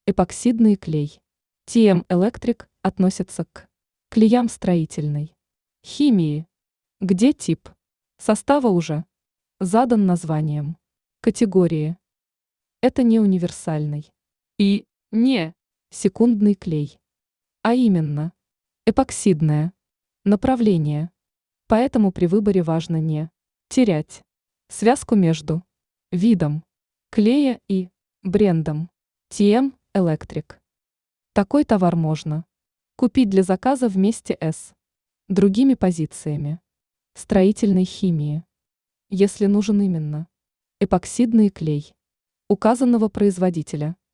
Эпоксидный клей. TM Electric относится к клеям строительной химии, где тип состава уже задан названием категории. Это не универсальный и не секундный клей, а именно эпоксидное направление. Поэтому при выборе важно не терять связку между видом клея и брендом TM Electric. Такой товар можно купить для заказа вместе с другими позициями строительной химии, если нужен именно эпоксидный клей указанного производителя.